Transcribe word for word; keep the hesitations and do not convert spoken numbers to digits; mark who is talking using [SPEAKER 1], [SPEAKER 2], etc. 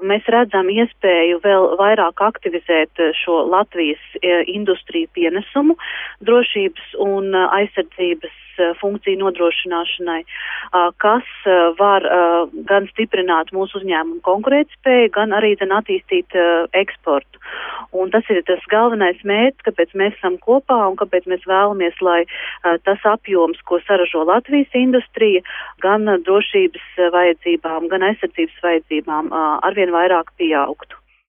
[SPEAKER 1] mēs redzam iespēju vēl vairāk aktivizēt šo Latvijas industriju pienesumu drošības un aizsardzības funkciju nodrošināšanai, kas var gan stiprināt mūsu uzņēmumu konkurētspēju, gan arī gan attīstīt eksportu. Un tas ir tas galvenais mērķis, kāpēc mēs esam kopā un kāpēc mēs vēlamies, lai tas apjoms, ko saražo Latvijas industrija, gan drošības vajadzībām, gan aizsardzības vajadzībām arvien vairāk pieaugtu.